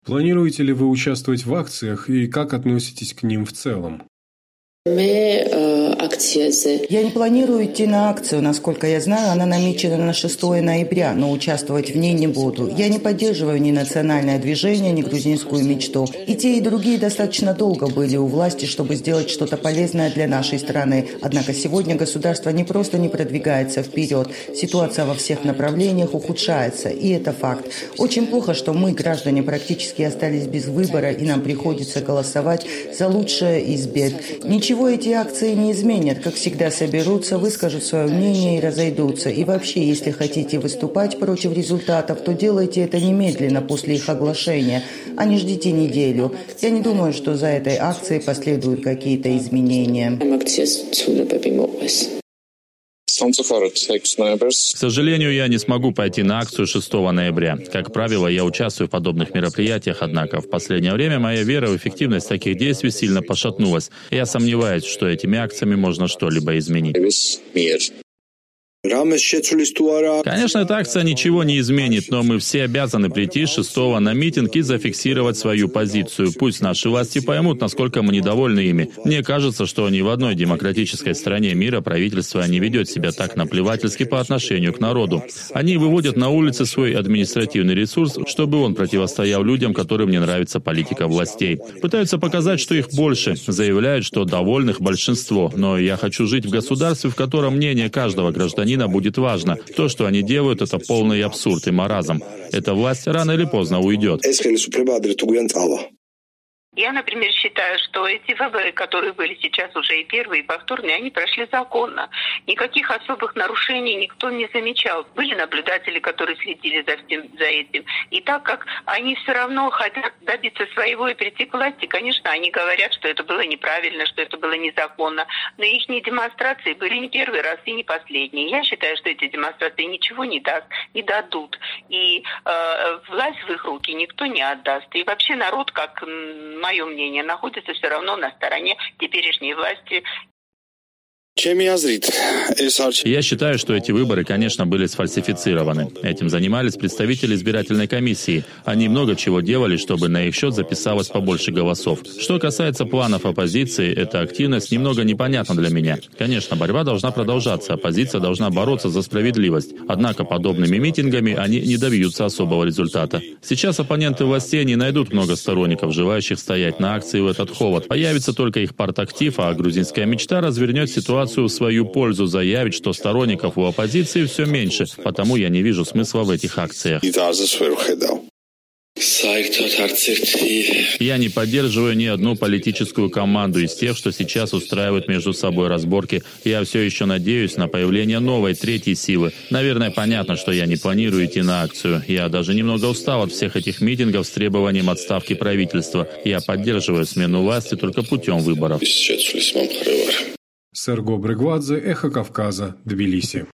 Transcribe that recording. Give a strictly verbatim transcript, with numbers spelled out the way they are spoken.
Планируете ли вы участвовать в акциях и как относитесь к ним в целом? Я не планирую идти на акцию. Насколько я знаю, она намечена на шестое ноября, но участвовать в ней не буду. Я не поддерживаю ни национальное движение, ни грузинскую мечту. И те, и другие достаточно долго были у власти, чтобы сделать что-то полезное для нашей страны. Однако сегодня государство не просто не продвигается вперед. Ситуация во всех направлениях ухудшается, и это факт. Очень плохо, что мы, граждане, практически остались без выбора, и нам приходится голосовать за лучшее из бед. Ничего Ничего эти акции не изменят. Как всегда, соберутся, выскажут свое мнение и разойдутся. И вообще, если хотите выступать против результатов, то делайте это немедленно после их оглашения, а не ждите неделю. Я не думаю, что за этой акцией последуют какие-то изменения. К сожалению, я не смогу пойти на акцию шестого ноября. Как правило, я участвую в подобных мероприятиях, однако в последнее время моя вера в эффективность таких действий сильно пошатнулась. Я сомневаюсь, что этими акциями можно что-либо изменить. Конечно, эта акция ничего не изменит, но мы все обязаны прийти шестого на митинг и зафиксировать свою позицию. Пусть наши власти поймут, насколько мы недовольны ими. Мне кажется, что ни в одной демократической стране мира правительство не ведет себя так наплевательски по отношению к народу. Они выводят на улицы свой административный ресурс, чтобы он противостоял людям, которым не нравится политика властей. Пытаются показать, что их больше, заявляют, что довольных большинство. Но я хочу жить в государстве, в котором мнение каждого гражданина будет важно. То, что они делают, это полный абсурд и маразм. Эта власть рано или поздно уйдет. Я, например, считаю, что эти выборы, которые были сейчас уже и первые, и повторные, они прошли законно. Никаких особых нарушений никто не замечал. Были наблюдатели, которые следили за, всем, за этим. И так как они все равно хотят добиться своего и прийти к власти, конечно, они говорят, что это было неправильно, что это было незаконно. Но их демонстрации были не первый раз и не последние. Я считаю, что эти демонстрации ничего не даст, не дадут. И э, власть в их руки никто не отдаст. И вообще народ, как мое мнение, находится все равно на стороне теперешней власти. Я считаю, что эти выборы, конечно, были сфальсифицированы. Этим занимались представители избирательной комиссии. Они много чего делали, чтобы на их счет записалось побольше голосов. Что касается планов оппозиции, эта активность немного непонятна для меня. Конечно, борьба должна продолжаться, оппозиция должна бороться за справедливость. Однако подобными митингами они не добьются особого результата. Сейчас оппоненты властей не найдут много сторонников, желающих стоять на акции в этот холод. Появится только их партактив, а грузинская мечта развернет ситуацию в свою пользу, заявить, что сторонников у оппозиции все меньше, потому я не вижу смысла в этих акциях. Я не поддерживаю ни одну политическую команду из тех, что сейчас устраивают между собой разборки. Я все еще надеюсь на появление новой, третьей силы. Наверное, понятно, что я не планирую идти на акцию. Я даже немного устал от всех этих митингов с требованием отставки правительства. Я поддерживаю смену власти только путем выборов. Серго Брыгвадзе, Эхо Кавказа, Тбилиси.